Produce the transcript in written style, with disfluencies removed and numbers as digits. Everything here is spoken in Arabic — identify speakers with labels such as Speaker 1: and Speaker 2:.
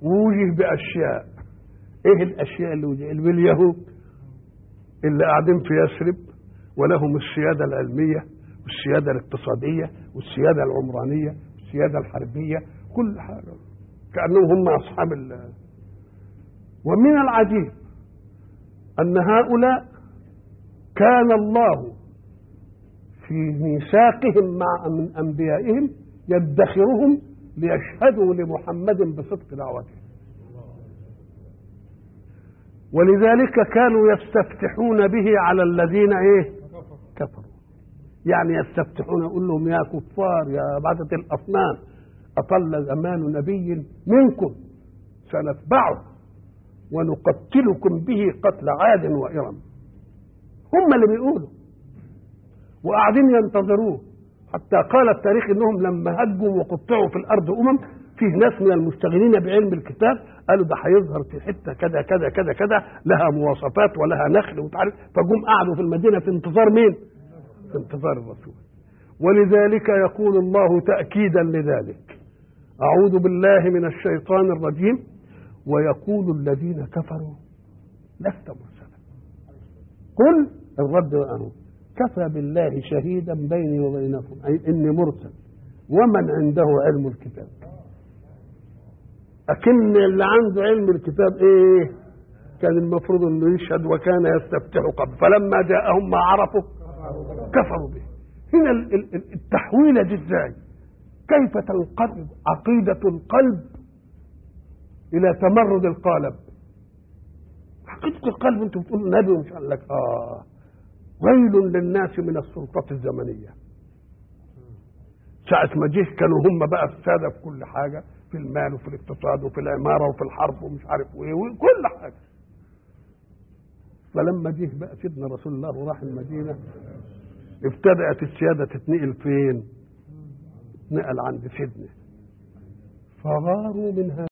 Speaker 1: ووجه بأشياء. ايه الأشياء اللي وجه؟ باليهود اللي قاعدين في يثرب ولهم السيادة العلمية والسيادة الاقتصادية والسيادة العمرانية والسيادة الحربية، كل حاجة كأنهم هم أصحاب ومن العجيب أن هؤلاء كان الله في ميثاقهم مع من أنبيائهم يدخرهم ليشهدوا لمحمد بصدق دعوته، ولذلك كانوا يستفتحون به على الذين كفروا. يعني يستفتحون، يقول لهم يا كفار يا عبادة الأصنام أطل زمان نبي منكم سنتبعه ونقتلكم به قتل عاد وإرم. هم اللي بيقولوا وقاعدين ينتظروه، حتى قال التاريخ انهم لما هجوا وقطعوا في الارض فيه ناس من المشتغلين بعلم الكتاب قالوا ده هيظهر في حته كذا كذا كذا كذا لها مواصفات ولها نخل وتعرف، فجم قعدوا في المدينه في انتظار مين؟ في انتظار الرسول. ولذلك يقول الله تأكيدا لذلك: أعوذ بالله من الشيطان الرجيم. ويقول الذين كفروا لست مرسلا قل الرد أهو كفى بالله شهيدا بيني وبينكم، أي إني مرسل ومن عنده علم الكتاب. أكن اللي عنده علم الكتاب كان المفروض أنه يشهد وكان يستفتح قبل، فلما جاءهم ما عرفوا كفروا به. هنا التحويلة دي ازاي؟ كيف تنقلب عقيدة القلب إلى تمرد القالب؟ عقيدة القلب أنت بتقول نبي ومش قال لك ويل للناس من السلطة الزمنية. ساعة ما جه كانوا هم بقى السادة في كل حاجة، في المال وفي الاقتصاد وفي العمارة وفي الحرب ومش عارف ايه وكل حاجة. فلما جه بقى سيدنا رسول الله وراح المدينة ابتدأت السيادة تتنقل فين؟ تتنقل عند سيدنا، فغاروا منها